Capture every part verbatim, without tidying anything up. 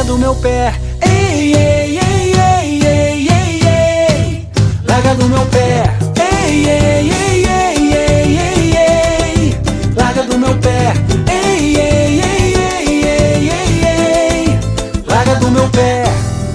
larga do meu pé. Ei, ei, ei, ei, ei, ei, ei, larga do meu pé. Ei, ei, ei, ei, ei, ei, ei, larga do meu pé. Ei, ei, ei, ei, ei, ei, ei, larga do meu pé.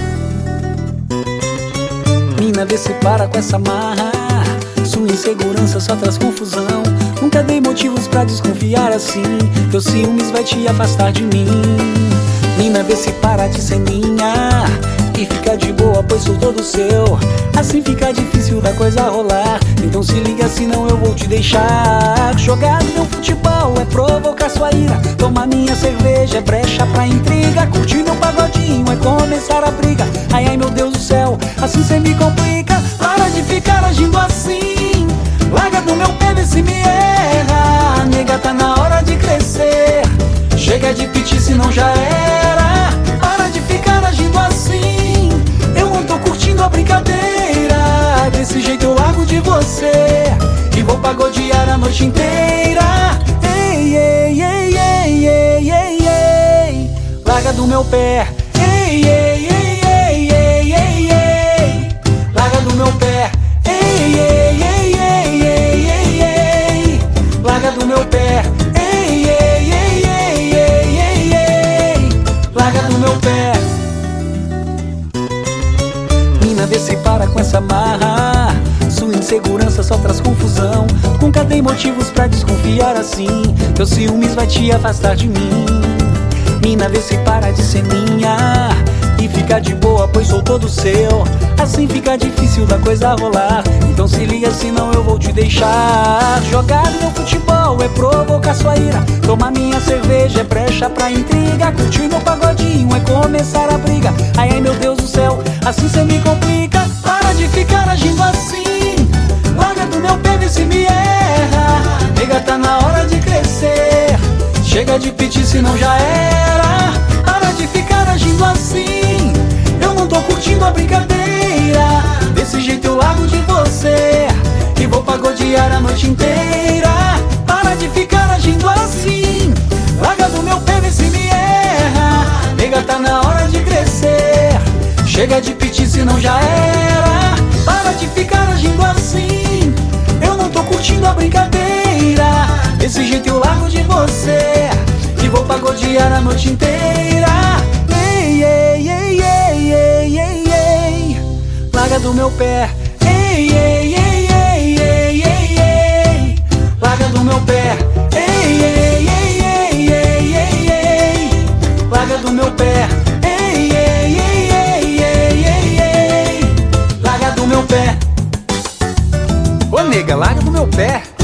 Mina, vê se para com essa marra. Sua insegurança só traz confusão. Nunca dei motivos pra desconfiar assim. Teu ciúmes vai te afastar de mim. Mina, vê se para de ser minha e fica de boa, pois sou todo seu. Assim fica difícil da coisa rolar. Então se liga, senão eu vou te deixar. Jogar meu futebol é provocar sua ira. Tomar minha cerveja é brecha pra intriga. Curtir meu pagodinho é começar a briga. Ai, ai, meu Deus do céu, assim cê me complica. Para de ficar agindo assim. Larga do meu pé, vê se me erra. Nega, tá na hora de crescer. Chega de piti, senão já era. Para de ficar agindo assim. Eu não tô curtindo a brincadeira. Desse jeito eu largo de você e vou pagodear a noite inteira. Ei, ei, ei, ei, ei, ei, ei, larga do meu pé. Ei, ei, ei, ei, ei, ei, ei, larga do meu pé. Ei, ei, ei, ei, ei, ei, ei, larga do meu pé. Ei, ei, ei, ei, ei, ei, ei, larga do meu pé. Mina, vê se para com essa marra. Sua insegurança só traz confusão. Nunca dei motivos pra desconfiar assim. Teu ciúmes vai te afastar de mim. Mina, vê se para de ser minha e fica de boa, pois sou todo seu. Assim fica difícil da coisa rolar. Então se liga, senão eu vou te deixar. Jogar meu futebol é provocar sua ira. Tomar minha cerveja é brecha pra intriga. Curtir meu pagodinho é começar a briga. Ai, ai, meu Deus do céu, assim cê me complica. Para de ficar agindo assim. Larga do meu pé, vê se me erra. Nega, tá na hora de crescer. Chega de piti, senão já era. Para de ficar agindo assim. Eu não tô curtindo a brincadeira. Desse jeito eu largo de você e vou pagodear a noite inteira. Para de ficar agindo assim. Larga do meu pé, vê se me erra. Nega, tá na hora de crescer. Chega de piti, senão já era. Para de ficar agindo assim. Eu não tô curtindo a brincadeira. Desse jeito eu largo de você e vou pagodear a noite inteira. Ei, ei, ei, ei, ei, ei, ei, larga do meu pé. Ei, ei, ei, ei, ei, ei, ei, larga do meu pé. Ei, ei, ei, ei, ei, ei, ei, larga do meu pé. Ei, ei, ei, ei, ei, ei, ei, larga do meu pé. Ô nega, larga do meu pé.